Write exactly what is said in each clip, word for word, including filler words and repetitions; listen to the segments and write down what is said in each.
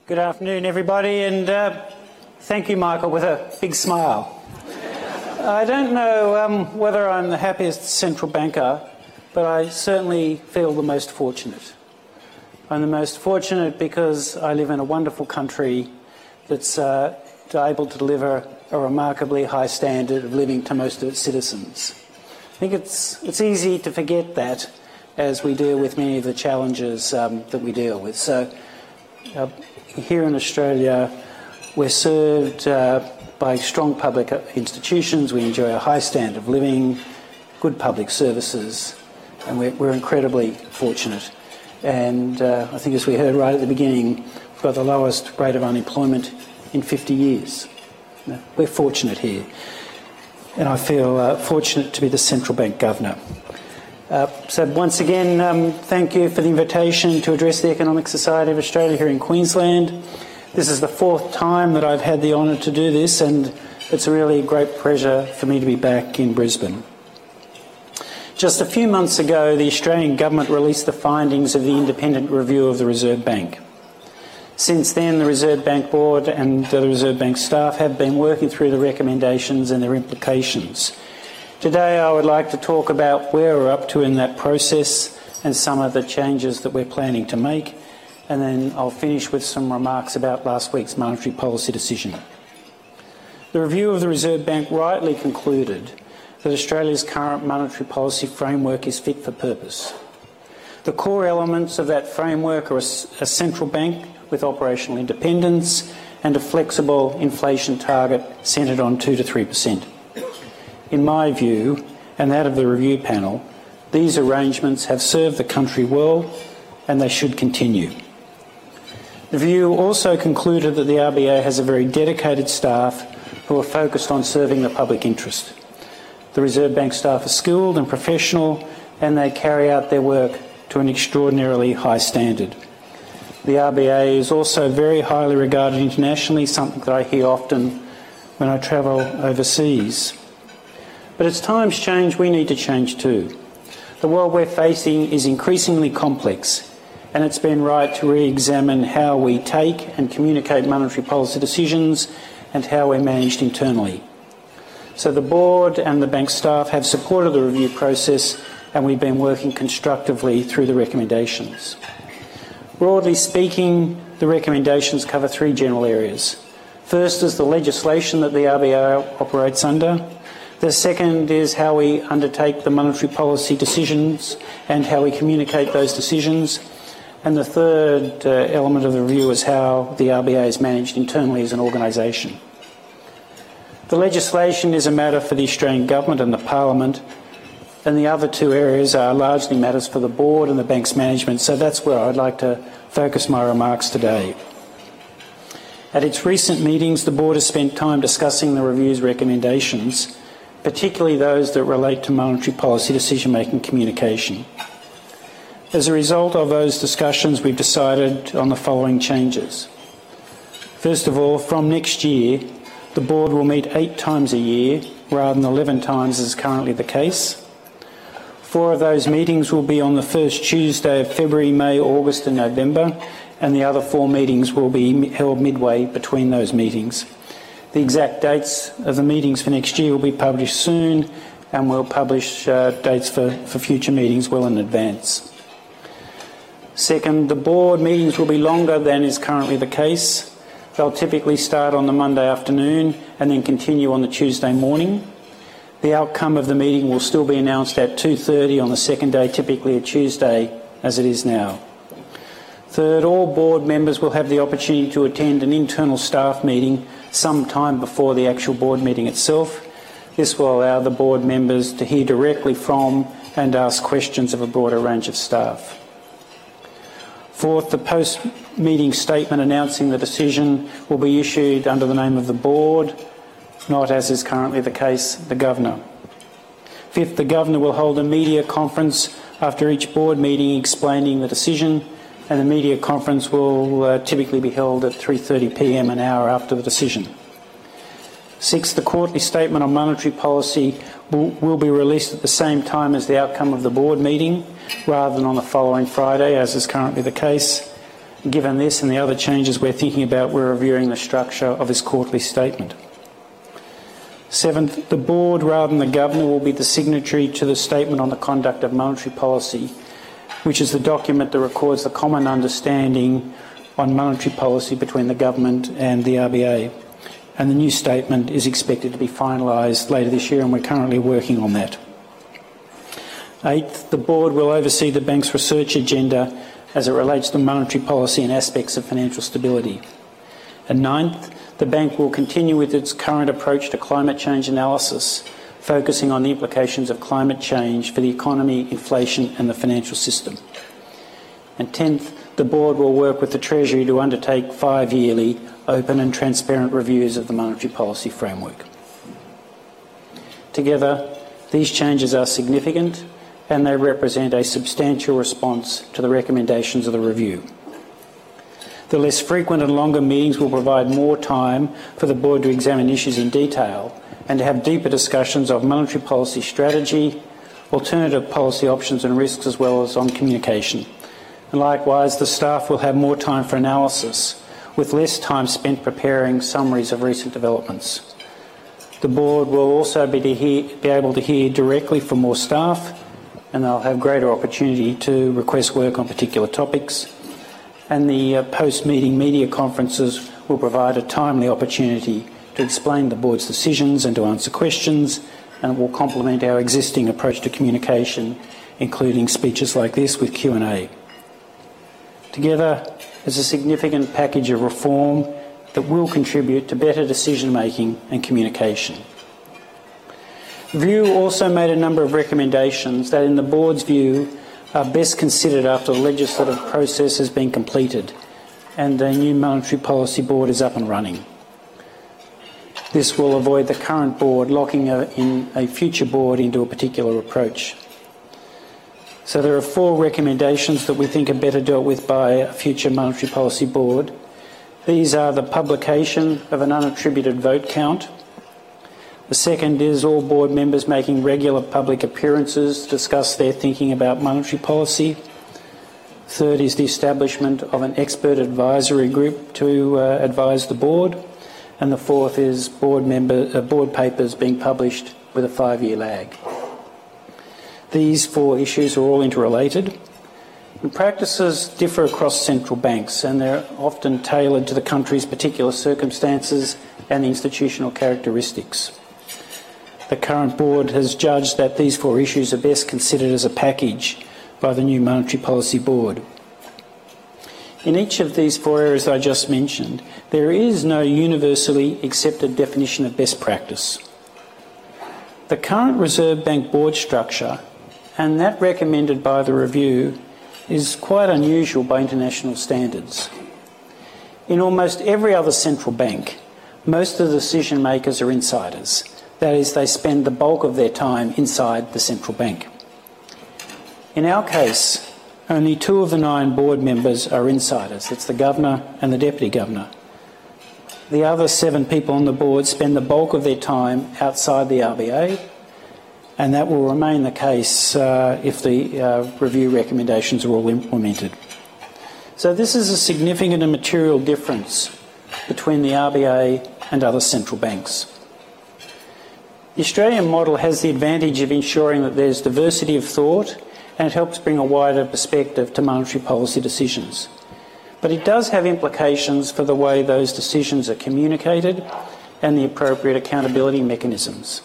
Good afternoon, everybody, and uh, thank you, Michael, with a big smile. I don't know um, whether I'm the happiest central banker, but I certainly feel the most fortunate. I'm the most fortunate because I live in a wonderful country that's uh, able to deliver a remarkably high standard of living to most of its citizens. I think it's, it's easy to forget that as we deal with many of the challenges um, that we deal with. So, uh, here in Australia, we're served uh, by strong public institutions. We enjoy a high standard of living, good public services, and we're, we're incredibly fortunate. And uh, I think, as we heard right at the beginning, we've got the lowest rate of unemployment in fifty years. We're fortunate here, and I feel uh, fortunate to be the central bank governor. Uh, so once again, um, thank you for the invitation to address the Economic Society of Australia here in Queensland. This is the fourth time that I've had the honour to do this, and it's a really great pleasure for me to be back in Brisbane. Just a few months ago, the Australian Government released the findings of the independent review of the Reserve Bank. Since then, the Reserve Bank Board and the Reserve Bank staff have been working through the recommendations and their implications. Today I would like to talk about where we're up to in that process and some of the changes that we're planning to make, and then I'll finish with some remarks about last week's monetary policy decision. The review of the Reserve Bank rightly concluded that Australia's current monetary policy framework is fit for purpose. The core elements of that framework are a, a central bank with operational independence and a flexible inflation target centred on two to three percent. In my view, and that of the review panel, these arrangements have served the country well and they should continue. The review also concluded that the R B A has a very dedicated staff who are focused on serving the public interest. The Reserve Bank staff are skilled and professional, and they carry out their work to an extraordinarily high standard. The R B A is also very highly regarded internationally, something that I hear often when I travel overseas. But as times change, we need to change too. The world we're facing is increasingly complex, and it's been right to re-examine how we take and communicate monetary policy decisions and how we're managed internally. So the board and the bank staff have supported the review process, and we've been working constructively through the recommendations. Broadly speaking, the recommendations cover three general areas. First is the legislation that the R B A operates under. The second is how we undertake the monetary policy decisions and how we communicate those decisions. And the third uh, element of the review is how the R B A is managed internally as an organisation. The legislation is a matter for the Australian Government and the Parliament, and the other two areas are largely matters for the board and the bank's management, so that's where I'd like to focus my remarks today. At its recent meetings, the board has spent time discussing the review's recommendations, particularly those that relate to monetary policy decision-making communication. As a result of those discussions, we've decided on the following changes. First of all, from next year, the board will meet eight times a year rather than eleven times as is currently the case. Four of those meetings will be on the first Tuesday of February, May, August and November, and the other four meetings will be held midway between those meetings. The exact dates of the meetings for next year will be published soon, and we'll publish uh, dates for, for future meetings well in advance. Second, the board meetings will be longer than is currently the case. They'll typically start on the Monday afternoon and then continue on the Tuesday morning. The outcome of the meeting will still be announced at two thirty on the second day, typically a Tuesday, as it is now. Third, all board members will have the opportunity to attend an internal staff meeting some time before the actual board meeting itself. This will allow the board members to hear directly from and ask questions of a broader range of staff. Fourth, the post-meeting statement announcing the decision will be issued under the name of the board, not, as is currently the case, the Governor. Fifth, the Governor will hold a media conference after each board meeting explaining the decision, and the media conference will uh, typically be held at three thirty p m, an hour after the decision. Sixth, the quarterly statement on monetary policy will, will be released at the same time as the outcome of the board meeting, rather than on the following Friday, as is currently the case. Given this and the other changes we're thinking about, we're reviewing the structure of this quarterly statement. Seventh, the board, rather than the governor, will be the signatory to the statement on the conduct of monetary policy, which is the document that records the common understanding on monetary policy between the government and the R B A. And the new statement is expected to be finalised later this year, and we're currently working on that. Eighth, the board will oversee the bank's research agenda as it relates to monetary policy and aspects of financial stability. And ninth, the bank will continue with its current approach to climate change analysis, focusing on the implications of climate change for the economy, inflation and the financial system. And tenth, the board will work with the Treasury to undertake five-yearly open and transparent reviews of the monetary policy framework. Together, these changes are significant and they represent a substantial response to the recommendations of the review. The less frequent and longer meetings will provide more time for the board to examine issues in detail and to have deeper discussions of monetary policy strategy, alternative policy options and risks, as well as on communication. And likewise, the staff will have more time for analysis, with less time spent preparing summaries of recent developments. The board will also be, to hear, be able to hear directly from more staff, and they'll have greater opportunity to request work on particular topics. And the uh, post-meeting media conferences will provide a timely opportunity to explain the board's decisions and to answer questions, and it will complement our existing approach to communication, including speeches like this with Q and A. Together, is a significant package of reform that will contribute to better decision-making and communication. The review also made a number of recommendations that, in the board's view, are best considered after the legislative process has been completed and a new monetary policy board is up and running. This will avoid the current board locking a, in a future board into a particular approach. So there are four recommendations that we think are better dealt with by a future monetary policy board. These are the publication of an unattributed vote count. The second is all board members making regular public appearances to discuss their thinking about monetary policy. Third is the establishment of an expert advisory group to uh, advise the board. And the fourth is board, member, uh, board papers being published with a five-year lag. These four issues are all interrelated. And practices differ across central banks, and they're often tailored to the country's particular circumstances and the institutional characteristics. The current board has judged that these four issues are best considered as a package by the new Monetary Policy Board. In each of these four areas I just mentioned, there is no universally accepted definition of best practice. The current Reserve Bank board structure, and that recommended by the review, is quite unusual by international standards. In almost every other central bank, most of the decision makers are insiders. That is, they spend the bulk of their time inside the central bank. In our case, only two of the nine board members are insiders. It's the governor and the deputy governor. The other seven people on the board spend the bulk of their time outside the R B A, and that will remain the case uh, if the uh, review recommendations are all implemented. So this is a significant and material difference between the R B A and other central banks. The Australian model has the advantage of ensuring that there's diversity of thought, and it helps bring a wider perspective to monetary policy decisions. But it does have implications for the way those decisions are communicated and the appropriate accountability mechanisms.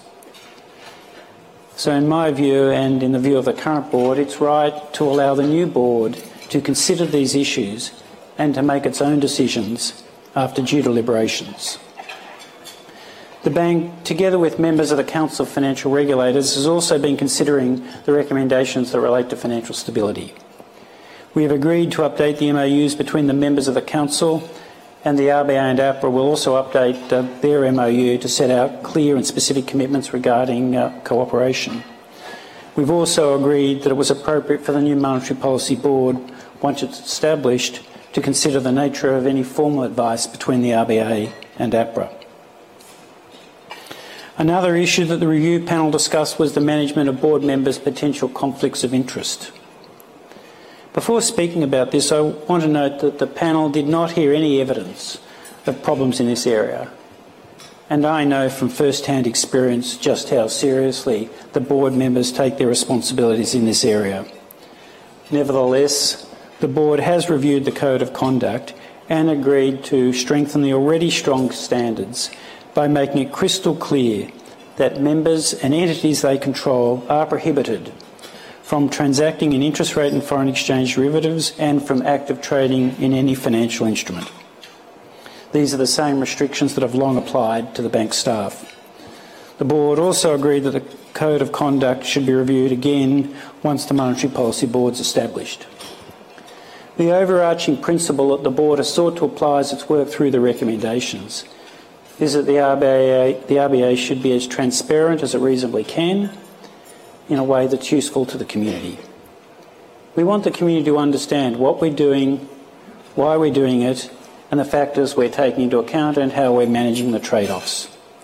So in my view, and in the view of the current board, it's right to allow the new board to consider these issues and to make its own decisions after due deliberations. The bank, together with members of the Council of Financial Regulators, has also been considering the recommendations that relate to financial stability. We have agreed to update the M O Us between the members of the Council, and the R B A and APRA will also update uh, their M O U to set out clear and specific commitments regarding uh, cooperation. We've also agreed that it was appropriate for the new Monetary Policy Board, once it's established, to consider the nature of any formal advice between the R B A and APRA. Another issue that the review panel discussed was the management of board members' potential conflicts of interest. Before speaking about this, I want to note that the panel did not hear any evidence of problems in this area. And I know from first-hand experience just how seriously the board members take their responsibilities in this area. Nevertheless, the board has reviewed the Code of Conduct and agreed to strengthen the already strong standards by making it crystal clear that members and entities they control are prohibited from transacting in interest rate and foreign exchange derivatives and from active trading in any financial instrument. These are the same restrictions that have long applied to the bank staff. The board also agreed that the Code of Conduct should be reviewed again once the Monetary Policy Board is established. The overarching principle that the board has sought to apply as its work through the recommendations is that the R B A, the R B A should be as transparent as it reasonably can in a way that's useful to the community. We want the community to understand what we're doing, why we're doing it, and the factors we're taking into account and how we're managing the trade-offs.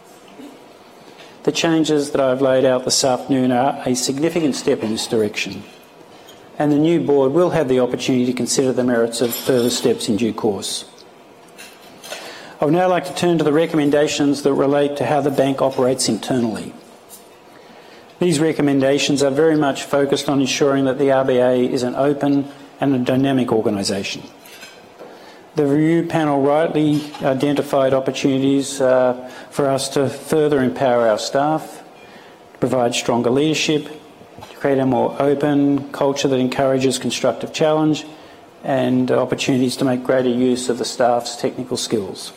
The changes that I've laid out this afternoon are a significant step in this direction, and the new board will have the opportunity to consider the merits of further steps in due course. I would now like to turn to the recommendations that relate to how the bank operates internally. These recommendations are very much focused on ensuring that the R B A is an open and a dynamic organisation. The review panel rightly identified opportunities uh, for us to further empower our staff, to provide stronger leadership, to create a more open culture that encourages constructive challenge, and opportunities to make greater use of the staff's technical skills.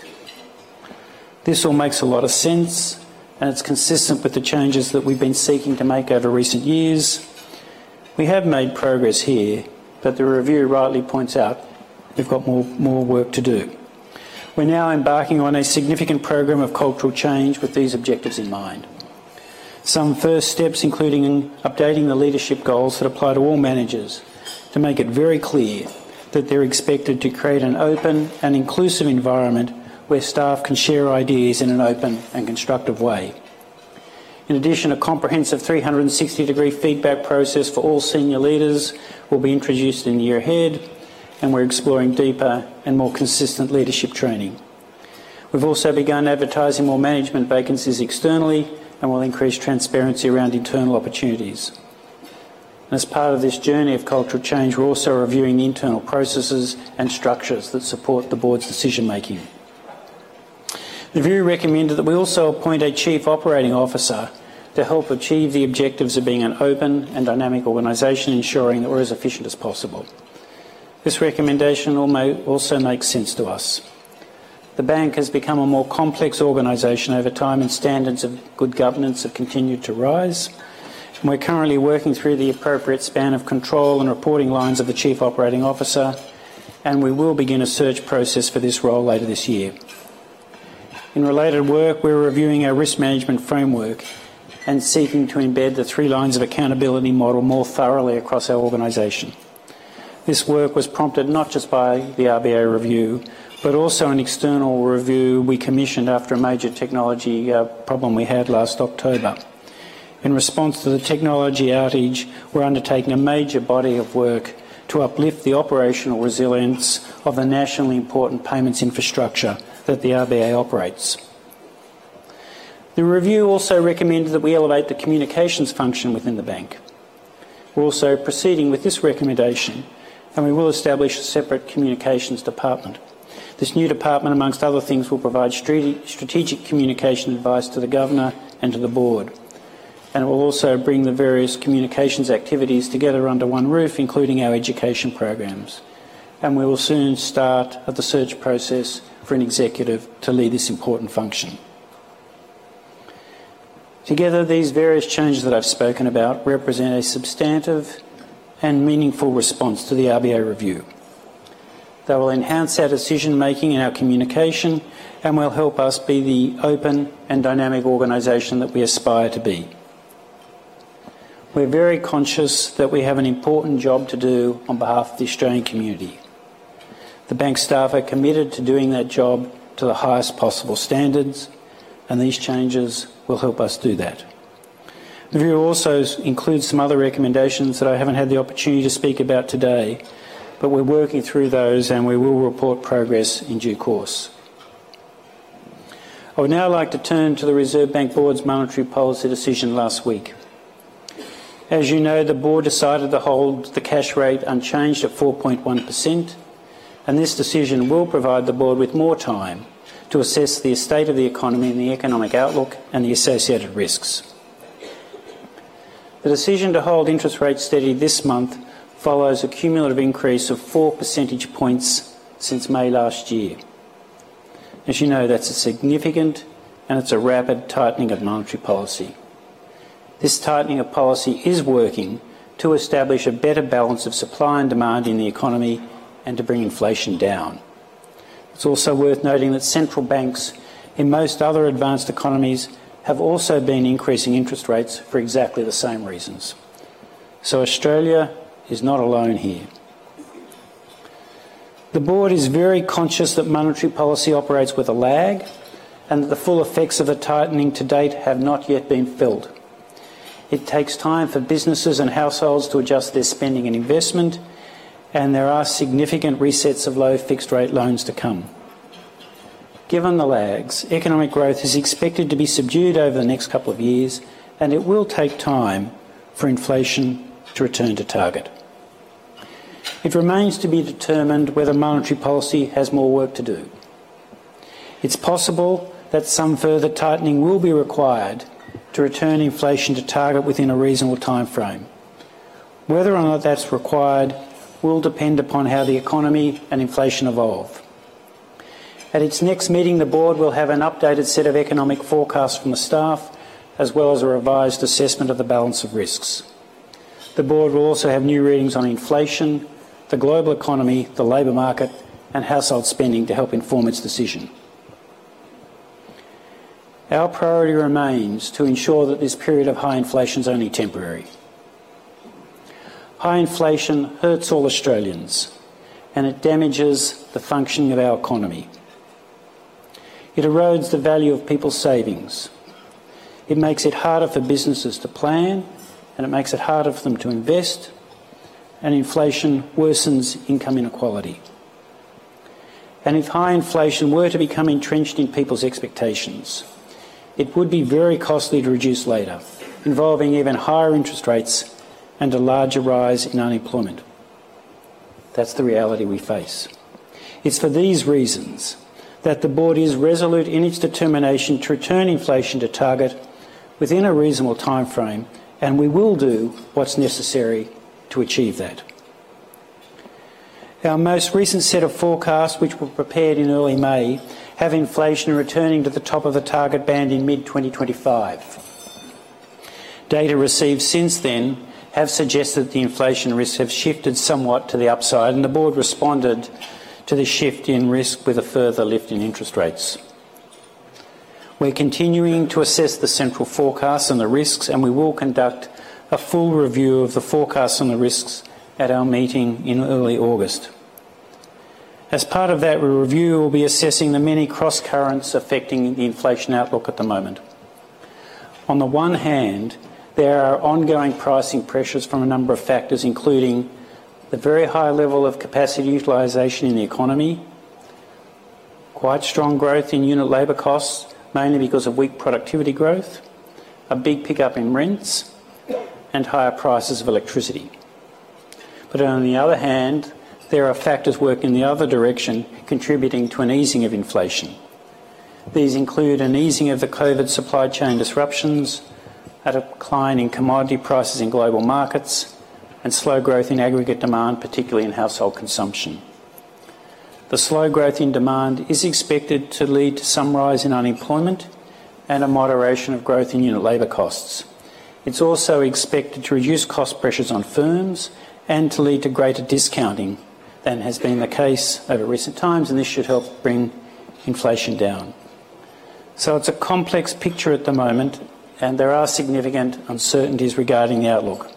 This all makes a lot of sense, and it's consistent with the changes that we've been seeking to make over recent years. We have made progress here, but the review rightly points out we've got more, more work to do. We're now embarking on a significant program of cultural change with these objectives in mind. Some first steps including updating the leadership goals that apply to all managers to make it very clear that they're expected to create an open and inclusive environment where staff can share ideas in an open and constructive way. In addition, a comprehensive three hundred sixty degree feedback process for all senior leaders will be introduced in the year ahead, and we're exploring deeper and more consistent leadership training. We've also begun advertising more management vacancies externally and will increase transparency around internal opportunities. And as part of this journey of cultural change, we're also reviewing the internal processes and structures that support the board's decision making. The review recommended that we also appoint a Chief Operating Officer to help achieve the objectives of being an open and dynamic organisation, ensuring that we're as efficient as possible. This recommendation also makes sense to us. The bank has become a more complex organisation over time, and standards of good governance have continued to rise. And we're currently working through the appropriate span of control and reporting lines of the Chief Operating Officer, and we will begin a search process for this role later this year. In related work, we're reviewing our risk management framework and seeking to embed the three lines of accountability model more thoroughly across our organisation. This work was prompted not just by the R B A review, but also an external review we commissioned after a major technology uh, problem we had last October. In response to the technology outage, we're undertaking a major body of work to uplift the operational resilience of the nationally important payments infrastructure that the R B A operates. The review also recommended that we elevate the communications function within the bank. We're also proceeding with this recommendation, and we will establish a separate communications department. This new department, amongst other things, will provide strategic communication advice to the Governor and to the Board. And it will also bring the various communications activities together under one roof, including our education programs. And we will soon start at the search process for an executive to lead this important function. Together, these various changes that I've spoken about represent a substantive and meaningful response to the R B A review. They will enhance our decision-making and our communication, and will help us be the open and dynamic organisation that we aspire to be. We're very conscious that we have an important job to do on behalf of the Australian community. The bank staff are committed to doing that job to the highest possible standards, and these changes will help us do that. The review also includes some other recommendations that I haven't had the opportunity to speak about today, but we're working through those and we will report progress in due course. I would now like to turn to the Reserve Bank Board's monetary policy decision last week. As you know, the Board decided to hold the cash rate unchanged at four point one percent, and this decision will provide the Board with more time to assess the state of the economy and the economic outlook and the associated risks. The decision to hold interest rates steady this month follows a cumulative increase of four percentage points since May last year. As you know, that's a significant and it's a rapid tightening of monetary policy. This tightening of policy is working to establish a better balance of supply and demand in the economy and to bring inflation down. It's also worth noting that central banks in most other advanced economies have also been increasing interest rates for exactly the same reasons. So Australia is not alone here. The Board is very conscious that monetary policy operates with a lag and that the full effects of the tightening to date have not yet been felt. It takes time for businesses and households to adjust their spending and investment, and there are significant resets of low fixed rate loans to come. Given the lags, economic growth is expected to be subdued over the next couple of years, and it will take time for inflation to return to target. It remains to be determined whether monetary policy has more work to do. It's possible that some further tightening will be required to return inflation to target within a reasonable time frame. Whether or not that's required will depend upon how the economy and inflation evolve. At its next meeting, the Board will have an updated set of economic forecasts from the staff, as well as a revised assessment of the balance of risks. The Board will also have new readings on inflation, the global economy, the labour market and household spending to help inform its decision. Our priority remains to ensure that this period of high inflation is only temporary. High inflation hurts all Australians and it damages the functioning of our economy. It erodes the value of people's savings. It makes it harder for businesses to plan and it makes it harder for them to invest, and inflation worsens income inequality. And if high inflation were to become entrenched in people's expectations, it would be very costly to reduce later, involving even higher interest rates and a larger rise in unemployment. That's the reality we face. It's for these reasons that the Board is resolute in its determination to return inflation to target within a reasonable time frame, and we will do what's necessary to achieve that. Our most recent set of forecasts, which were prepared in early May, have inflation returning to the top of the target band in mid twenty twenty-five. Data received since then have suggested that the inflation risks have shifted somewhat to the upside, and the Board responded to the shift in risk with a further lift in interest rates. We're continuing to assess the central forecasts and the risks, and we will conduct a full review of the forecasts and the risks at our meeting in early August. As part of that review, we'll be assessing the many cross-currents affecting the inflation outlook at the moment. On the one hand, there are ongoing pricing pressures from a number of factors, including the very high level of capacity utilisation in the economy, quite strong growth in unit labour costs, mainly because of weak productivity growth, a big pickup in rents, and higher prices of electricity. But on the other hand, there are factors working in the other direction contributing to an easing of inflation. These include an easing of the COVID supply chain disruptions, a decline in commodity prices in global markets, and slow growth in aggregate demand, particularly in household consumption. The slow growth in demand is expected to lead to some rise in unemployment and a moderation of growth in unit labour costs. It's also expected to reduce cost pressures on firms and to lead to greater discounting than has been the case over recent times, and this should help bring inflation down. So it's a complex picture at the moment, and there are significant uncertainties regarding the outlook.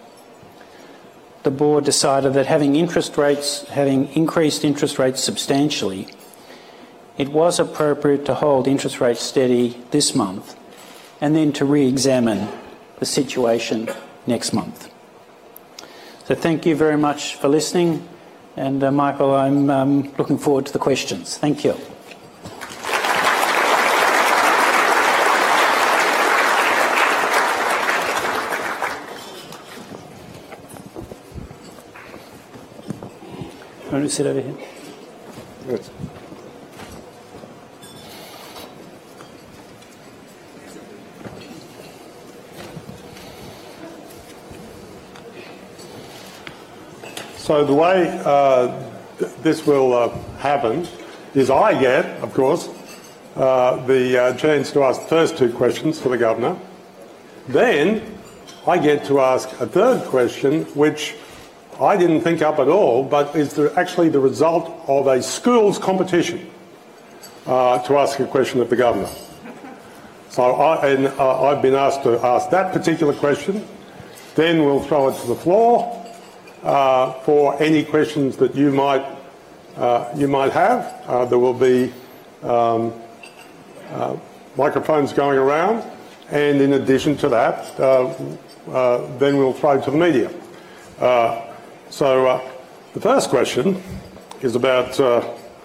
The Board decided that having interest rates, having increased interest rates substantially, it was appropriate to hold interest rates steady this month and then to re-examine the situation next month. So thank you very much for listening, And, uh, Michael, I'm um, looking forward to the questions. Thank you. Want to sit over here? Yes. So the way uh, th this will uh, happen is I get, of course, uh, the uh, chance to ask the first two questions for the Governor. Then I get to ask a third question, which I didn't think up at all, but is the, actually the result of a schools competition uh, to ask a question of the Governor. So I, and, uh, I've been asked to ask that particular question. Then we'll throw it to the floor uh, for any questions that you might uh, you might have. Uh, there will be um, uh, microphones going around, and in addition to that, uh, uh, then we'll throw to the media. Uh, So uh, the first question is about uh,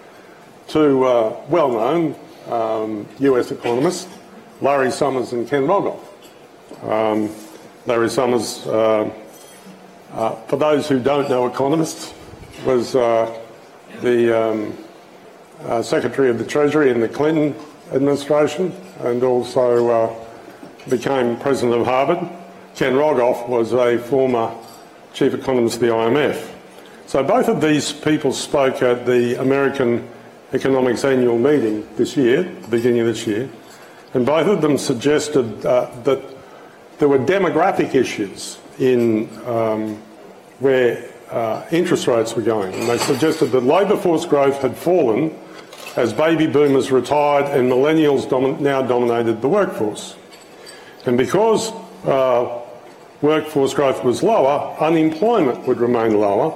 two uh, well-known um, U S economists, Larry Summers and Ken Rogoff. Um, Larry Summers, uh, uh, for those who don't know economists, was uh, the um, uh, Secretary of the Treasury in the Clinton administration and also uh, became President of Harvard. Ken Rogoff was a former Chief Economist of the I M F. So both of these people spoke at the American Economics Annual Meeting this year, the beginning of this year, and both of them suggested uh, that there were demographic issues in um, where uh, interest rates were going. And they suggested that labour force growth had fallen as baby boomers retired and millennials domin- now dominated the workforce. And because uh, workforce growth was lower, unemployment would remain lower,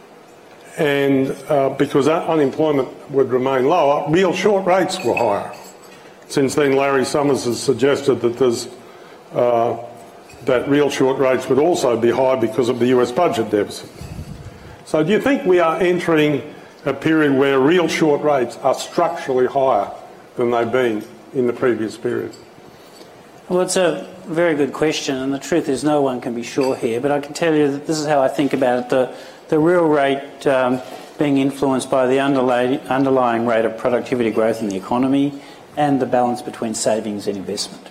and uh, because that unemployment would remain lower, real short rates were higher. Since then, Larry Summers has suggested that there's uh, that real short rates would also be high because of the U S budget deficit. So do you think we are entering a period where real short rates are structurally higher than they've been in the previous period? Well, it's a very good question, and the truth is no one can be sure here, but I can tell you that this is how I think about it. The, the real rate um, being influenced by the underlay, underlying rate of productivity growth in the economy and the balance between savings and investment.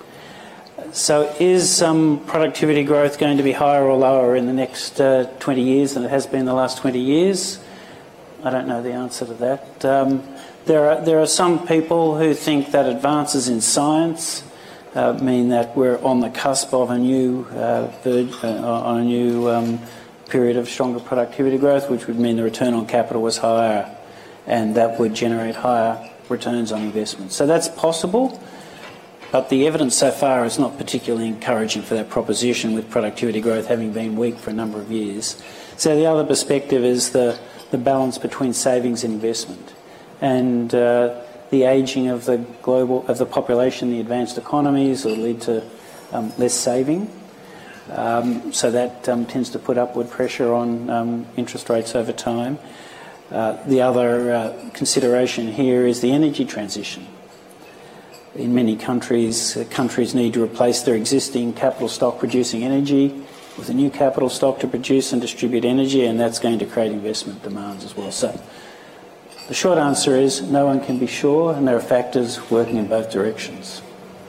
So is some productivity growth going to be higher or lower in the next uh, twenty years than it has been in the last twenty years? I don't know the answer to that. Um, there are, there are some people who think that advances in science Uh, mean that we're on the cusp of a new uh, verge, uh, on a new um, period of stronger productivity growth, which would mean the return on capital was higher, and that would generate higher returns on investment. So that's possible, but the evidence so far is not particularly encouraging for that proposition, with productivity growth having been weak for a number of years. So the other perspective is the, the balance between savings and investment, and uh, the ageing of the global of the population in the advanced economies will lead to um, less saving. Um, so that um, tends to put upward pressure on um, interest rates over time. Uh, the other uh, consideration here is the energy transition. In many countries, uh, countries need to replace their existing capital stock producing energy with a new capital stock to produce and distribute energy, and that's going to create investment demands as well. So the short answer is no one can be sure, and there are factors working in both directions.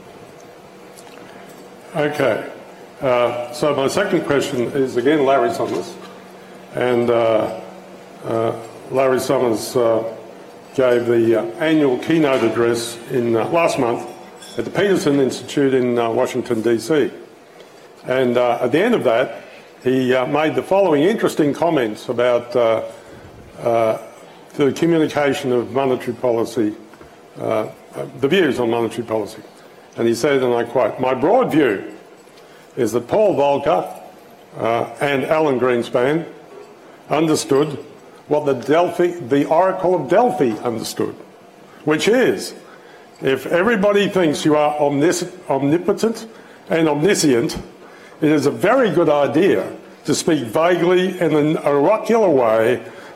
Okay. Uh, so my second question is again Larry Summers, and uh, uh, Larry Summers uh, gave the uh, annual keynote address in uh, last month at the Peterson Institute in uh, Washington D C, and uh, at the end of that he uh, made the following interesting comments about uh, uh, the communication of monetary policy, uh, the views on monetary policy. And he said, and I quote, "My broad view is that Paul Volcker uh, and Alan Greenspan understood what the Delphi, the Oracle of Delphi understood, which is, if everybody thinks you are omnis- omnipotent and omniscient, it is a very good idea to speak vaguely in an oracular way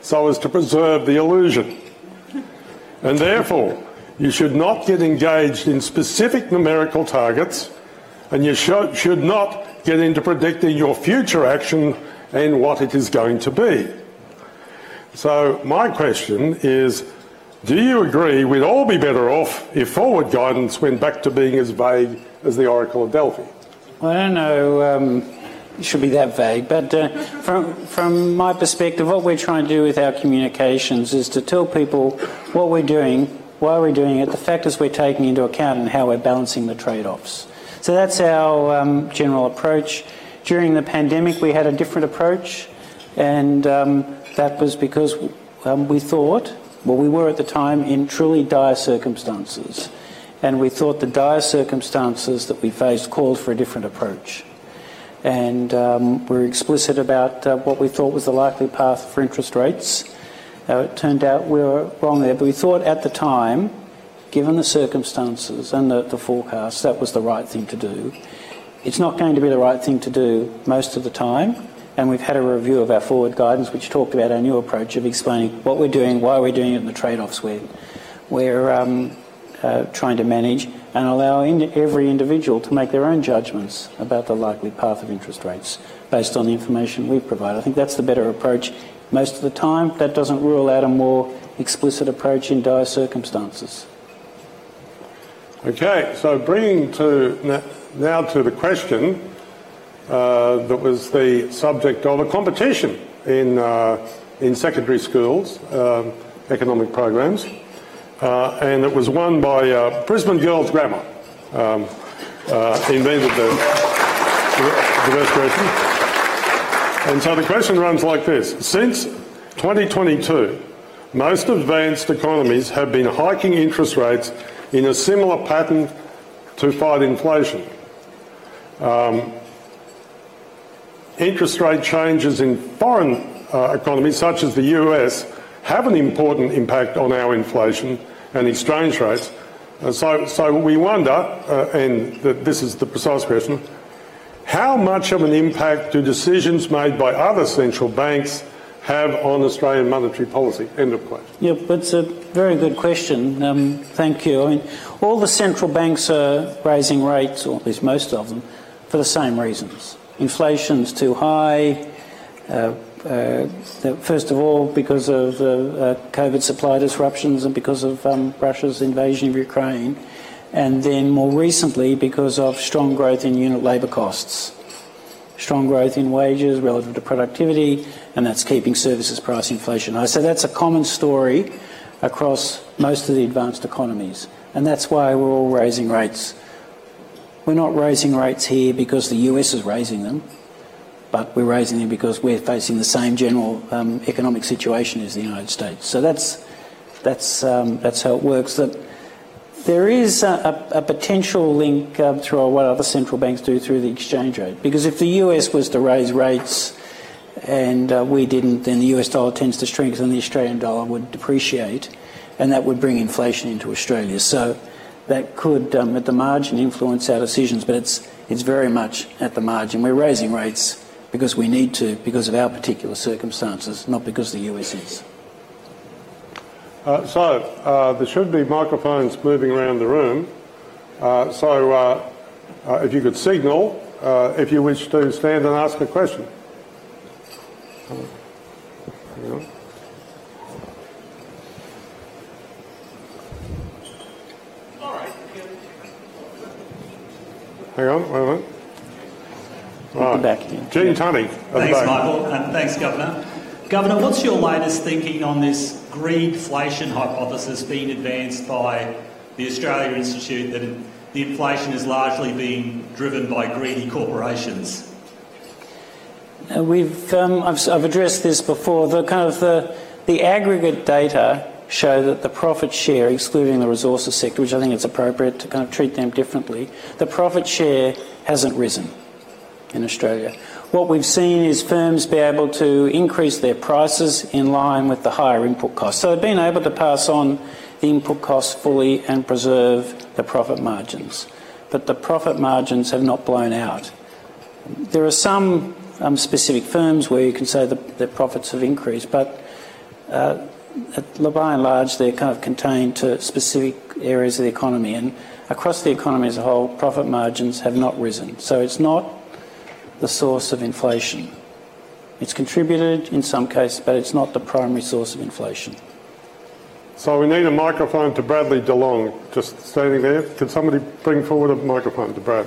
so as to preserve the illusion. And therefore, you should not get engaged in specific numerical targets, and you should, should not get into predicting your future action and what it is going to be. So my question is, do you agree we'd all be better off if forward guidance went back to being as vague as the Oracle of Delphi? Well, I don't know um, it should be that vague, but uh, from, from my perspective, what we're trying to do with our communications is to tell people what we're doing, why we're doing it, the factors we're taking into account, and how we're balancing the trade-offs. So that's our um, general approach. During the pandemic, we had a different approach, and um, that was because um, we thought, well, we were at the time in truly dire circumstances, and we thought the dire circumstances that we faced called for a different approach. And um, we were explicit about uh, what we thought was the likely path for interest rates. Uh, it turned out we were wrong there, but we thought at the time, given the circumstances and the, the forecasts, that was the right thing to do. It's not going to be the right thing to do most of the time, and we've had a review of our forward guidance which talked about our new approach of explaining what we're doing, why we're doing it, and the trade-offs we're, we're um, uh, trying to manage, and allow in every individual to make their own judgments about the likely path of interest rates based on the information we provide. I think that's the better approach most of the time. That doesn't rule out a more explicit approach in dire circumstances. Okay, so bringing to now to the question uh, that was the subject of a competition in uh, in secondary schools, um, economic programs, uh, and it was won by uh, Brisbane Girls Grammar. Um, uh, invented the, the best question. And so the question runs like this: since twenty twenty-two, most advanced economies have been hiking interest rates in a similar pattern to fight inflation. Um, interest rate changes in foreign uh, economies, such as the U S, have an important impact on our inflation and exchange rates. Uh, so, so we wonder, uh, and th this is the precise question, how much of an impact do decisions made by other central banks have on Australian monetary policy? End of question. Yep, it's a very good question. Um, thank you. I mean, all the central banks are raising rates, or at least most of them, for the same reasons. Inflation's too high. Uh, uh, first of all, because of the uh, COVID supply disruptions and because of um, Russia's invasion of Ukraine, and then more recently because of strong growth in unit labour costs. Strong growth in wages relative to productivity, and that's keeping services price inflation high. So that's a common story across most of the advanced economies, and that's why we're all raising rates. We're not raising rates here because the U S is raising them, but we're raising them because we're facing the same general um, economic situation as the United States. So that's that's um, that's how it works. That there is a, a, a potential link uh, through what other central banks do through the exchange rate, because if the U S was to raise rates and uh, we didn't, then the U S dollar tends to strengthen, the Australian dollar would depreciate, and that would bring inflation into Australia. So that could, um, at the margin, influence our decisions, but it's it's very much at the margin. We're raising rates because we need to, because of our particular circumstances, not because the U S is. Uh, so uh, there should be microphones moving around the room. Uh, so uh, uh, if you could signal uh, if you wish to stand and ask a question. Uh, hang on. Hang on, wait a minute. Right. Back here. Gene Tunney. Thanks, Michael, and thanks, Governor. Governor, what's your latest thinking on this greedflation hypothesis being advanced by the Australia Institute that the inflation is largely being driven by greedy corporations? Uh, we've, um, I've, I've addressed this before. The kind of the, the aggregate data show that the profit share, excluding the resources sector, which I think it's appropriate to kind of treat them differently, the profit share hasn't risen in Australia. What we've seen is firms be able to increase their prices in line with the higher input costs. So they've been able to pass on the input costs fully and preserve the profit margins. But the profit margins have not blown out. There are some um, specific firms where you can say that their profits have increased, but uh, by and large, they're kind of contained to specific areas of the economy, and across the economy as a whole, profit margins have not risen. So it's not the source of inflation. It's contributed in some cases, but it's not the primary source of inflation. So we need a microphone to Bradley DeLong, just standing there. Can somebody bring forward a microphone to Brad?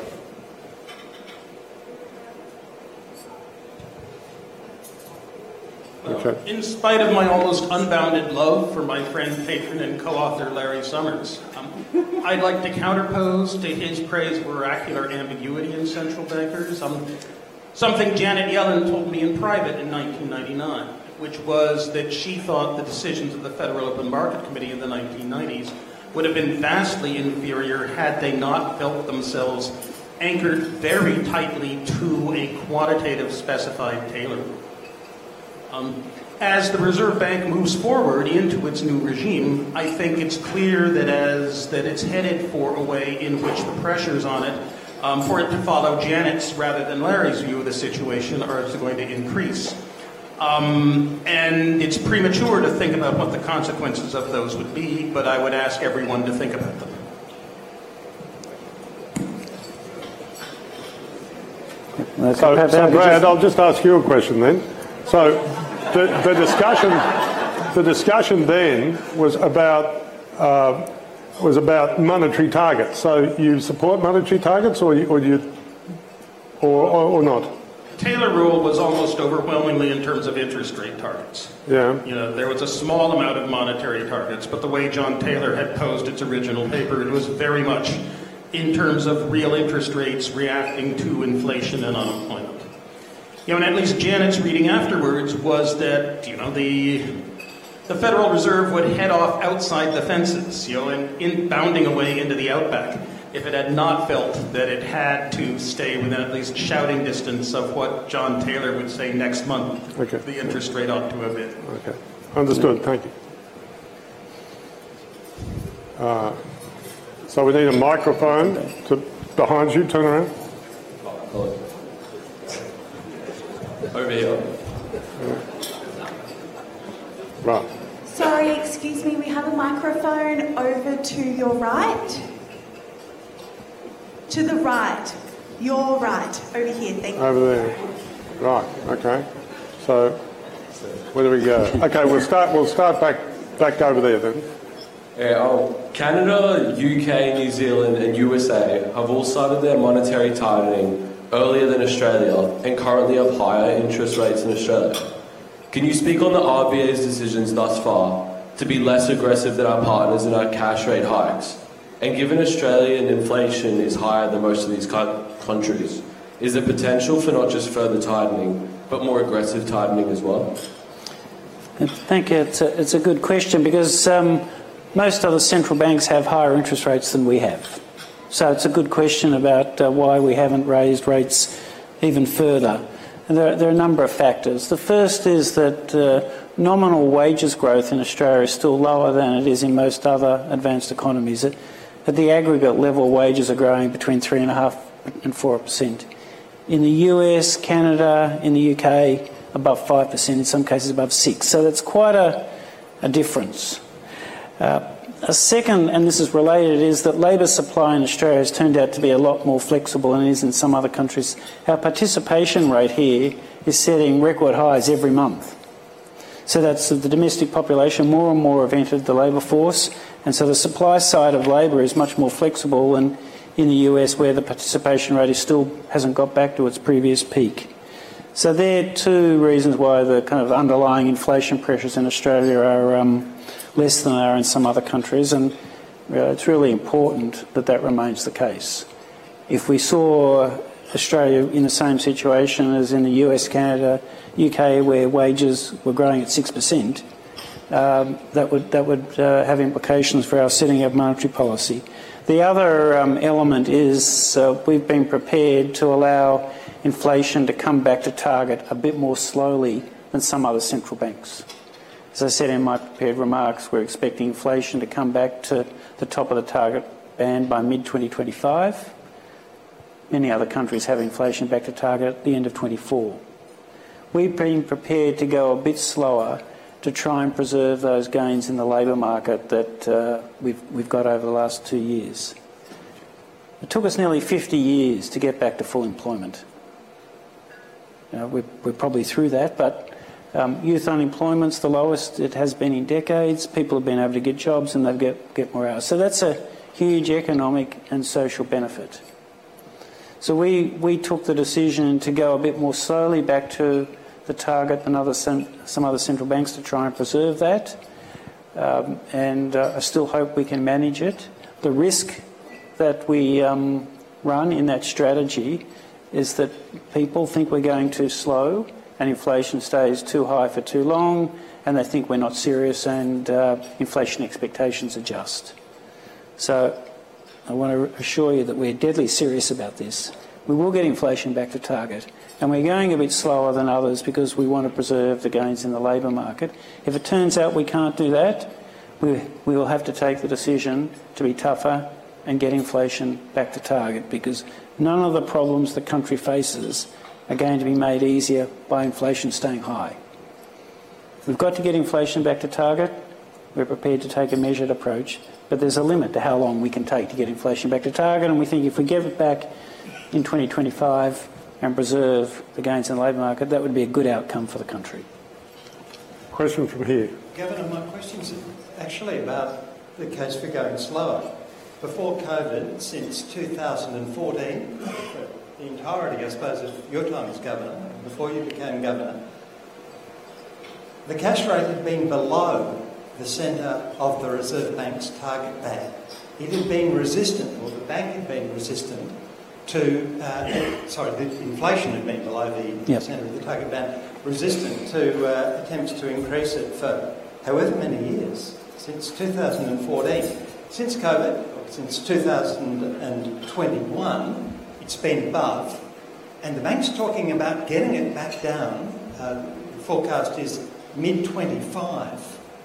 Okay. In spite of my almost unbounded love for my friend, patron, and co-author Larry Summers, um, I'd like to counterpose to his praise of oracular ambiguity in central bankers um, something Janet Yellen told me in private in nineteen ninety-nine, which was that she thought the decisions of the Federal Open Market Committee in the nineteen nineties would have been vastly inferior had they not felt themselves anchored very tightly to a quantitative specified tailor rule. Um, as the Reserve Bank moves forward into its new regime, I think it's clear that as that it's headed for a way in which the pressures on it, um, for it to follow Janet's rather than Larry's view of the situation, are going to increase. Um, and it's premature to think about what the consequences of those would be, but I would ask everyone to think about them. So, so Brad, I'll just ask you a question then. So the, the discussion, the discussion then was about uh, was about monetary targets. So you support monetary targets, or you, or you, or, or, or not? Taylor rule was almost overwhelmingly in terms of interest rate targets. Yeah. You know, there was a small amount of monetary targets, but the way John Taylor had posed its original paper, it was very much in terms of real interest rates reacting to inflation and unemployment. You know, and at least Janet's reading afterwards was that, you know, the the Federal Reserve would head off outside the fences, you know, and in bounding away into the outback if it had not felt that it had to stay within at least shouting distance of what John Taylor would say next month okay. the interest rate ought to have been. Okay, understood. Thank you. Uh, so we need a microphone to behind you. Turn around. Over here. Right. Sorry, excuse me, we have a microphone over to your right. To the right. Your right. Over here, thank you. Over there. Right, okay. So, where do we go? Okay, we'll start We'll start back back over there then. Yeah, oh, Canada, U K, New Zealand and U S A have all started their monetary tightening earlier than Australia and currently have higher interest rates than Australia. Can you speak on the R B A's decisions thus far to be less aggressive than our partners in our cash rate hikes? And given Australian inflation is higher than most of these countries, is there potential for not just further tightening, but more aggressive tightening as well? I think it's a, it's a good question because um, most other central banks have higher interest rates than we have. So it's a good question about uh, why we haven't raised rates even further. And there, there are a number of factors. The first is that uh, nominal wages growth in Australia is still lower than it is in most other advanced economies. At, at the aggregate level, wages are growing between three point five and four percent. In the U S, Canada, in the U K, above five percent, in some cases above six percent. So that's quite a, a difference. Uh, A second, and this is related, is that labour supply in Australia has turned out to be a lot more flexible than it is in some other countries. Our participation rate here is setting record highs every month. So that's the domestic population, more and more have entered the labour force, and so the supply side of labour is much more flexible than in the U S, where the participation rate is still hasn't got back to its previous peak. So there are two reasons why the kind of underlying inflation pressures in Australia are um, less than they are in some other countries, and uh, it's really important that that remains the case. If we saw Australia in the same situation as in the U S, Canada, U K, where wages were growing at six percent, um, that would, that would uh, have implications for our setting of monetary policy. The other um, element is uh, we've been prepared to allow inflation to come back to target a bit more slowly than some other central banks. As I said in my prepared remarks, we're expecting inflation to come back to the top of the target band by mid twenty twenty-five. Many other countries have inflation back to target at the end of twenty-four. We've been prepared to go a bit slower to try and preserve those gains in the labour market that uh, we've, we've got over the last two years. It took us nearly fifty years to get back to full employment. You know, we're, we're probably through that, but um, youth unemployment's the lowest it has been in decades. People have been able to get jobs and they get, get more hours. So that's a huge economic and social benefit. So we, we took the decision to go a bit more slowly back to the target than other some, some other central banks to try and preserve that. Um, and uh, I still hope we can manage it. The risk that we um, run in that strategy is that people think we're going too slow and inflation stays too high for too long, and they think we're not serious and uh, inflation expectations adjust. So I want to assure you that we're deadly serious about this. We will get inflation back to target, and we're going a bit slower than others because we want to preserve the gains in the labour market. If it turns out we can't do that, we, we will have to take the decision to be tougher and get inflation back to target, because none of the problems the country faces are going to be made easier by inflation staying high. We've got to get inflation back to target. We're prepared to take a measured approach, but there's a limit to how long we can take to get inflation back to target, and we think if we get it back in twenty twenty-five and preserve the gains in the labour market, that would be a good outcome for the country. Question from here. Governor, my question's actually about the case for going slower. Before COVID, since two thousand fourteen, for the entirety, I suppose, of your time as Governor, before you became Governor, the cash rate had been below the centre of the Reserve Bank's target band. It had been resistant, or the bank had been resistant to, uh, sorry, the inflation had been below the yep. centre of the target band, resistant to uh, attempts to increase it for however many years, since two thousand fourteen. Since COVID, since two thousand twenty-one, it's been above, and the bank's talking about getting it back down. Uh, the forecast is mid twenty-five.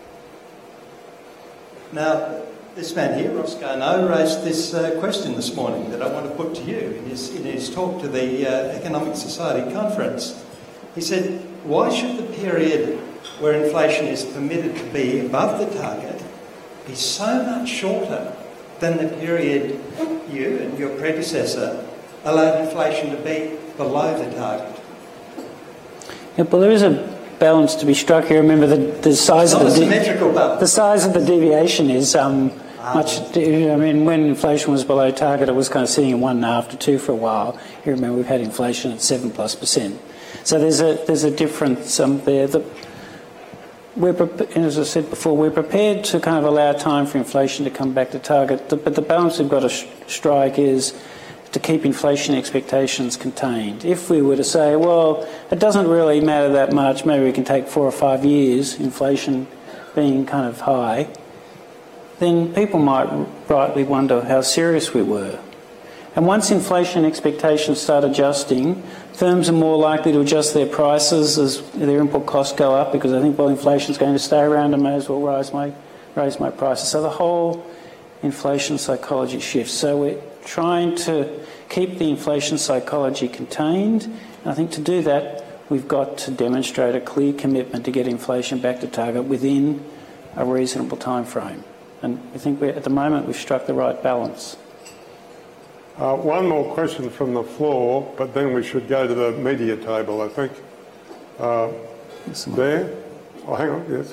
Now, this man here, Ross Garnaut, raised this uh, question this morning that I want to put to you in his, in his talk to the uh, Economic Society conference. He said, why should the period where inflation is permitted to be above the target be so much shorter than the period you and your predecessor allowed inflation to be below the target? Yeah, well, there is a balance to be struck here. Remember, the, the size it's of the not a symmetrical balance. The size of the deviation is um, ah. much. I mean, when inflation was below target, it was kind of sitting at one and a half to two for a while. You remember, we've had inflation at seven plus percent. So there's a there's a difference um, there. The, we're as I said before, we're prepared to kind of allow time for inflation to come back to target. The, but the balance we've got to sh- strike is to keep inflation expectations contained. If we were to say, well, it doesn't really matter that much, maybe we can take four or five years, inflation being kind of high, then people might rightly wonder how serious we were. And once inflation expectations start adjusting, firms are more likely to adjust their prices as their input costs go up, because I think, well, inflation's going to stay around, I may as well raise my, raise my prices. So the whole inflation psychology shifts. So we're trying to keep the inflation psychology contained. And I think to do that, we've got to demonstrate a clear commitment to get inflation back to target within a reasonable time frame. And I think we're, at the moment we've struck the right balance. Uh, one more question from the floor, but then we should go to the media table, I think. Uh, there? Oh, hang on, yes.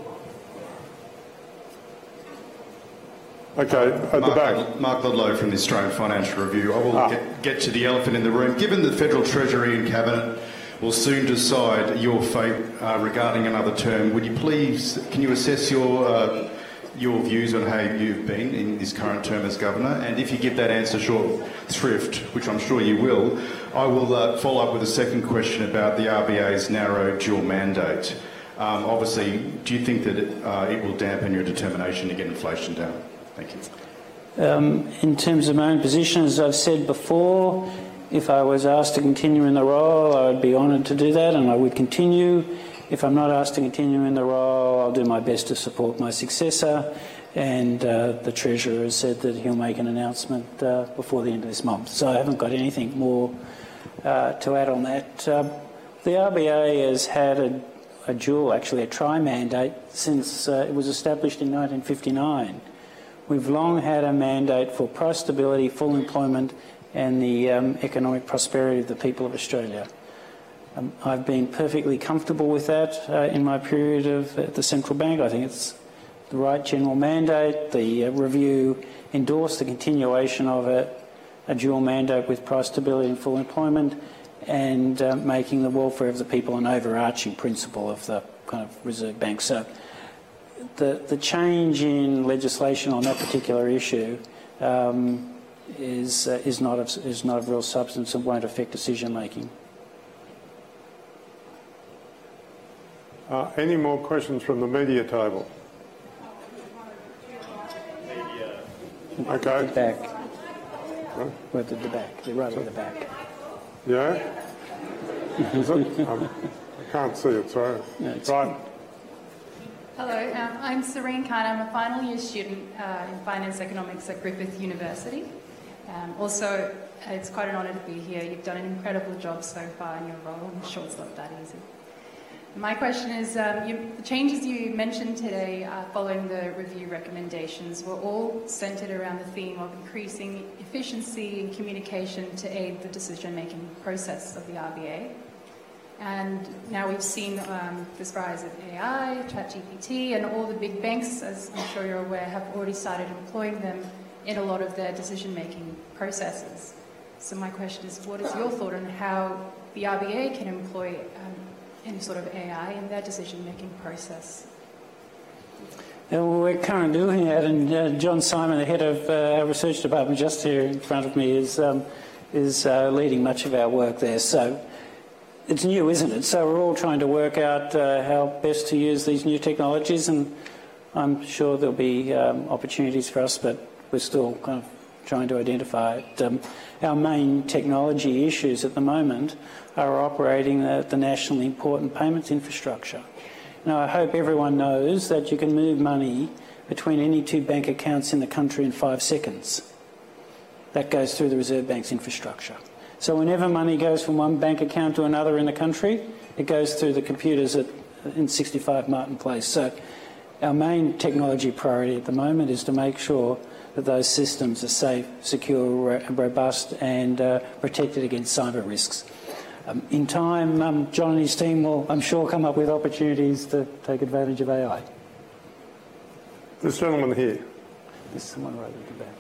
Okay, at Mark, the back. Mark Ludlow from the Australian Financial Review. I will ah. get, get to the elephant in the room. Given the Federal Treasury and Cabinet will soon decide your fate uh, regarding another term, would you please, can you assess your uh, your views on how you've been in this current term as Governor? And if you give that answer short thrift, which I'm sure you will, I will uh, follow up with a second question about the R B A's narrow dual mandate. Um, obviously, do you think that it, uh, it will dampen your determination to get inflation down? Thank you. Um, in terms of my own position, as I've said before, if I was asked to continue in the role, I would be honoured to do that, and I would continue. If I'm not asked to continue in the role, I'll do my best to support my successor, and uh, the Treasurer has said that he'll make an announcement uh, before the end of this month. So I haven't got anything more uh, to add on that. Uh, the R B A has had a, a dual, actually a tri-mandate, since uh, it was established in nineteen fifty-nine. We've long had a mandate for price stability, full employment and the um, economic prosperity of the people of Australia. Um, I've been perfectly comfortable with that uh, in my period of at the central bank. I think it's the right general mandate. The uh, review endorsed the continuation of a, a dual mandate with price stability and full employment, and uh, making the welfare of the people an overarching principle of the kind of Reserve Bank. So the, the change in legislation on that particular issue um, is, uh, is, not of, is not of real substance and won't affect decision making. Uh, any more questions from the media table? Okay. At the back. Huh? Right at the back. They're right at the back. Yeah? Is it? um, I can't see it, sorry. No, it's right. Hello, um, I'm Serene Khan. I'm a final year student uh, in Finance Economics at Griffith University. Um, also, it's quite an honour to be here. You've done an incredible job so far in your role. I'm sure it's not that easy. My question is, um, you, the changes you mentioned today uh, following the review recommendations were all centred around the theme of increasing efficiency and communication to aid the decision-making process of the R B A. And now we've seen um, this rise of A I, ChatGPT, and all the big banks, as I'm sure you're aware, have already started employing them in a lot of their decision-making processes. So my question is, what is your thought on how the R B A can employ um, any sort of A I in their decision-making process? Uh, well, we're currently doing that, and uh, John Simon, the head of uh, our research department, just here in front of me, is um, is uh, leading much of our work there. So it's new, isn't it? So we're all trying to work out uh, how best to use these new technologies, and I'm sure there'll be um, opportunities for us, but we're still kind of trying to identify it. Um, our main technology issues at the moment are operating the, the nationally important payments infrastructure. Now, I hope everyone knows that you can move money between any two bank accounts in the country in five seconds. That goes through the Reserve Bank's infrastructure. So whenever money goes from one bank account to another in the country, it goes through the computers at, in sixty-five Martin Place. So our main technology priority at the moment is to make sure that those systems are safe, secure, robust and uh, protected against cyber risks. Um, in time, um, John and his team will, I'm sure, come up with opportunities to take advantage of A I. This gentleman here. There's someone right at the back.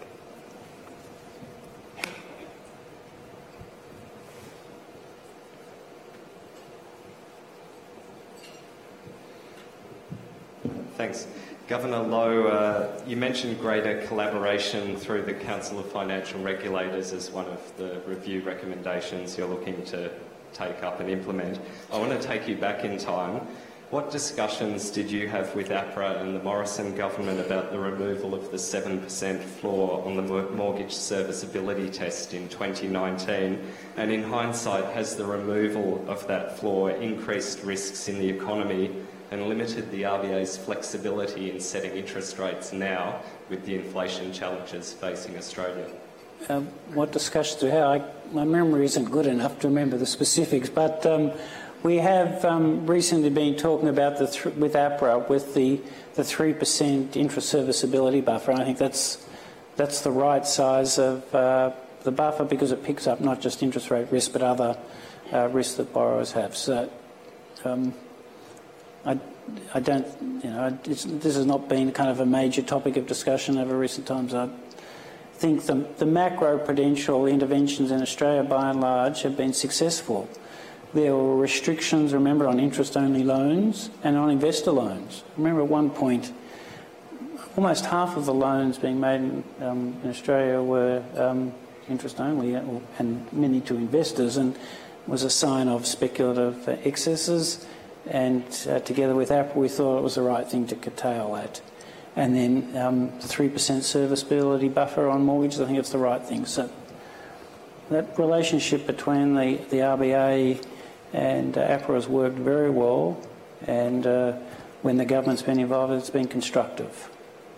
Thanks. Governor Lowe, uh, you mentioned greater collaboration through the Council of Financial Regulators as one of the review recommendations you're looking to take up and implement. I want to take you back in time. What discussions did you have with APRA and the Morrison government about the removal of the seven percent floor on the mortgage serviceability test in twenty nineteen? And in hindsight, has the removal of that floor increased risks in the economy and limited the R B A's flexibility in setting interest rates now with the inflation challenges facing Australia? Um, what discussions we had, I, my memory isn't good enough to remember the specifics, but um, we have um, recently been talking about the th with APRA with the the three percent interest serviceability buffer. I think that's that's the right size of uh, the buffer because it picks up not just interest rate risk but other uh, risks that borrowers have. So. Um, I, I don't, you know, it's, this has not been kind of a major topic of discussion over recent times. I think the, the macro-prudential interventions in Australia, by and large, have been successful. There were restrictions, remember, on interest-only loans and on investor loans. Remember, at one point, almost half of the loans being made in, um, in Australia were um, interest-only and many to investors, and was a sign of speculative uh, excesses. And uh, together with APRA, we thought it was the right thing to curtail that. And then um, the three percent serviceability buffer on mortgages, I think it's the right thing. So that relationship between the, the R B A and uh, APRA has worked very well, and uh, when the government's been involved, it's been constructive.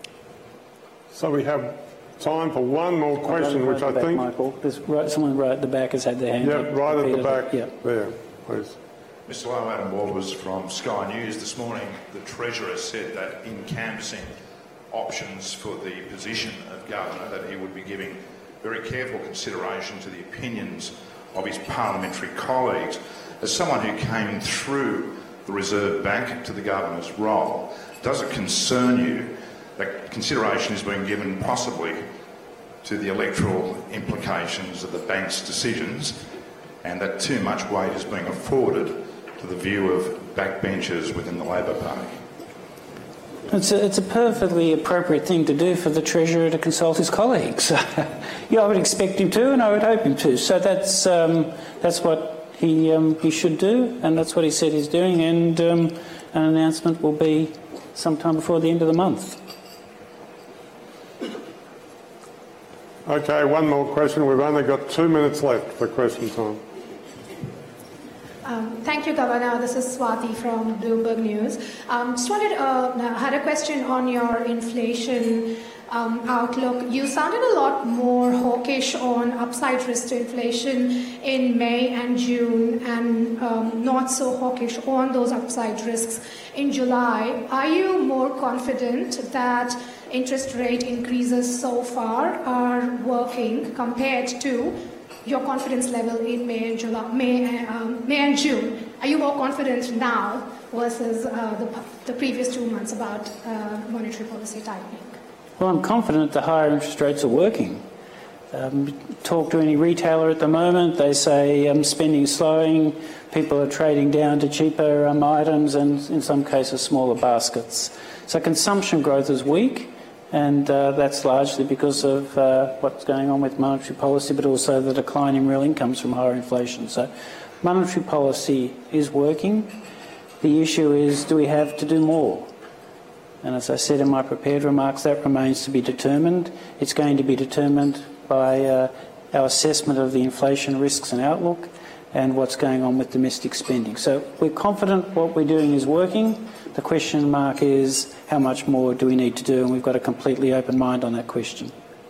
So we have time for one more question, right which I back, think... Michael. There's right, someone right at the back has had their hand Yeah, up. right at the Peter, back yeah. there, please. Mister Lowe, Adam Walters from Sky News. This morning, the Treasurer said that in canvassing options for the position of Governor, that he would be giving very careful consideration to the opinions of his parliamentary colleagues. As someone who came through the Reserve Bank to the Governor's role, does it concern you that consideration is being given possibly to the electoral implications of the bank's decisions, and that too much weight is being afforded to the view of backbenchers within the Labor Party? It's a, it's a perfectly appropriate thing to do for the Treasurer to consult his colleagues. Yeah, I would expect him to, and I would hope him to. So that's um, that's what he um, he should do, and that's what he said he's doing. And um, an announcement will be sometime before the end of the month. Okay, one more question. We've only got two minutes left for question time. Um, thank you, Governor. This is Swati from Bloomberg News. Um, just wanted, uh, had a question on your inflation um, outlook. You sounded a lot more hawkish on upside risk to inflation in May and June, and um, not so hawkish on those upside risks in July. Are you more confident that interest rate increases so far are working compared to your confidence level in May and July, May, um, May and June? Are you more confident now versus uh, the, the previous two months about uh, monetary policy tightening? Well, I'm confident the higher interest rates are working. Um, talk to any retailer at the moment, they say um, spending slowing, people are trading down to cheaper um, items and in some cases smaller baskets. So consumption growth is weak. And uh, that's largely because of uh, what's going on with monetary policy, but also the decline in real incomes from higher inflation. So monetary policy is working. The issue is, do we have to do more? And as I said in my prepared remarks, that remains to be determined. It's going to be determined by uh, our assessment of the inflation risks and outlook and what's going on with domestic spending. So we're confident what we're doing is working. The question mark is how much more do we need to do, and we've got a completely open mind on that question.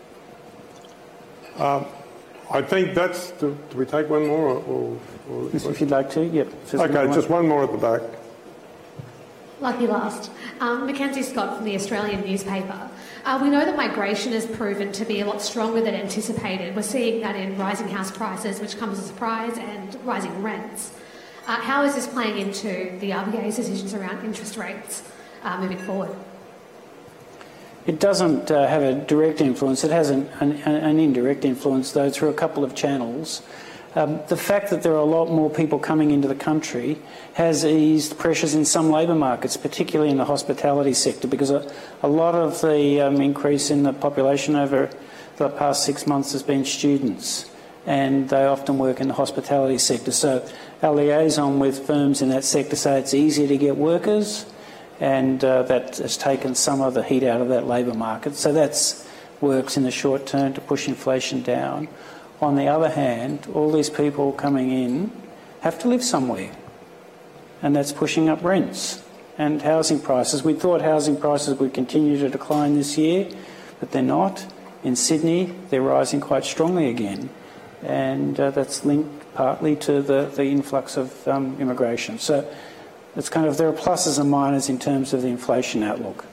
Um, I think that's... Do, do we take one more? Or, or, or if you'd like to, yep. Okay, just one more at the back. Lucky last. Um, Mackenzie Scott from the Australian newspaper. Uh, we know that migration has proven to be a lot stronger than anticipated. We're seeing that in rising house prices, which comes as a surprise, and rising rents. Uh, how is this playing into the R B A's decisions around interest rates uh, moving forward? It doesn't uh, have a direct influence. It has an, an, an indirect influence, though, through a couple of channels. Um, the fact that there are a lot more people coming into the country has eased pressures in some labour markets, particularly in the hospitality sector, because a, a lot of the um, increase in the population over the past six months has been students, and they often work in the hospitality sector. So our liaison with firms in that sector say it's easier to get workers, and uh, that has taken some of the heat out of that labour market. So that works in the short term to push inflation down. On the other hand, all these people coming in have to live somewhere, and that's pushing up rents and housing prices. We thought housing prices would continue to decline this year, but they're not. In Sydney, they're rising quite strongly again, and uh, that's linked partly to the, the influx of um, immigration. So it's kind of, there are pluses and minuses in terms of the inflation outlook.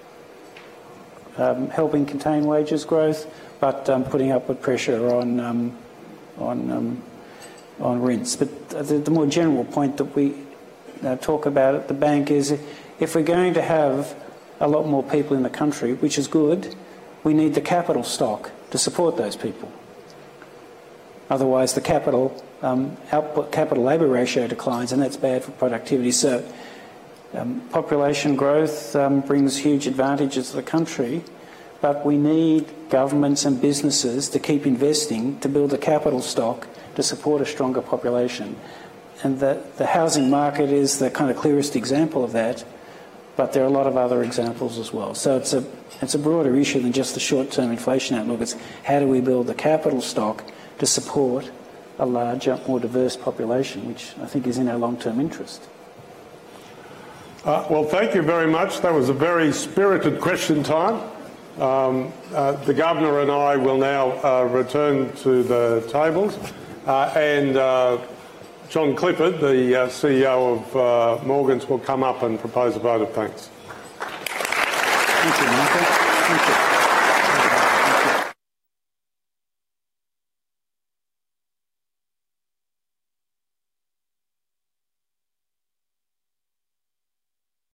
Um, helping contain wages growth, but um, putting upward pressure on um, on um, on rents. But the, the more general point that we uh, talk about at the bank is, if we're going to have a lot more people in the country, which is good, we need the capital stock to support those people. Otherwise, the capital um, output capital labour ratio declines, and that's bad for productivity. So. Um, population growth um, brings huge advantages to the country, but we need governments and businesses to keep investing to build a capital stock to support a stronger population. And the, the housing market is the kind of clearest example of that, but there are a lot of other examples as well. So it's a, it's a broader issue than just the short-term inflation outlook. It's how do we build the capital stock to support a larger, more diverse population, which I think is in our long-term interest. Uh, well, thank you very much. That was a very spirited question time. Um, uh, the Governor and I will now uh, return to the tables, uh, and uh, John Clifford, the uh, C E O of uh, Morgans, will come up and propose a vote of thanks. Thank you, Michael. Thank you.